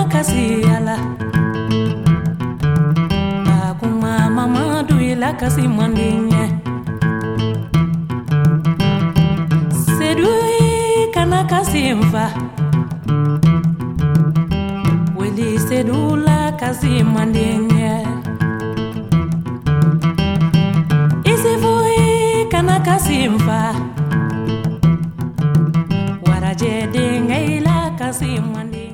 kasi ala Bakuma Mamadu ila kasi mandinye Sedui kana kasi mfa Weli sedula kasi mandinye Isifui kana kasi mfa Waraje denga ila kasi mandinye